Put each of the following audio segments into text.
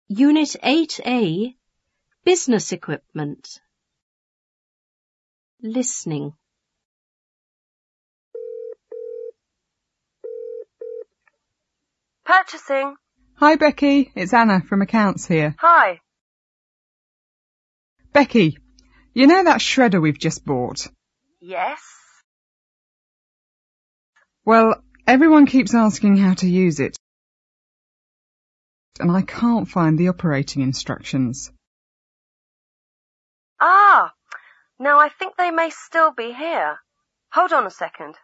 Unit 8A, Business Equipment. Listening. Purchasing. Hi, Becky. It's Anna from Accounts here. Hi. Becky, you know that shredder we've just bought? Yes? Well, everyone keeps asking how to use it, and I can't find the operating instructions. Ah, now I think they may still be here. Hold on a second.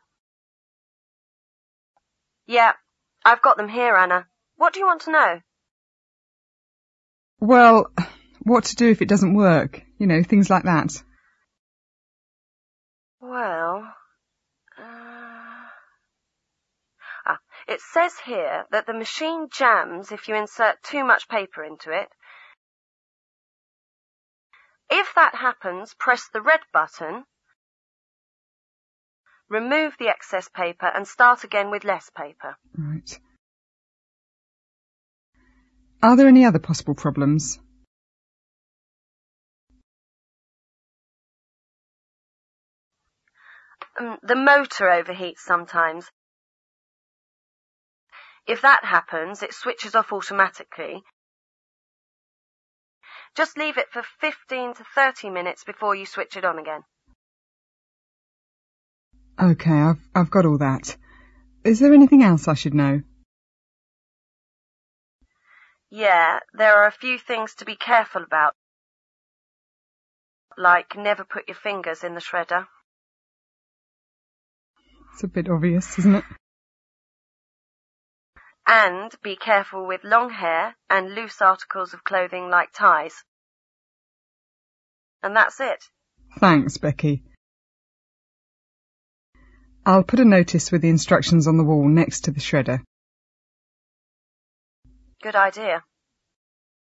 Yeah, I've got them here, Anna. What do you want to know? Well, what to do if it doesn't work? You know, things like that. Well, it says here that the machine jams if you insert too much paper into it. If that happens, press the red button, remove the excess paper and start again with less paper. Right. Are there any other possible problems? The motor overheats sometimes. If that happens, it switches off automatically. Just leave it for 15 to 30 minutes before you switch it on again. OK, I've got all that. Is there anything else I should know? Yeah, there are a few things to be careful about, like never put your fingers in the shredder. It's a bit obvious, isn't it? And be careful with long hair and loose articles of clothing like ties. And that's it. Thanks, Becky. I'll put a notice with the instructions on the wall next to the shredder. Good idea.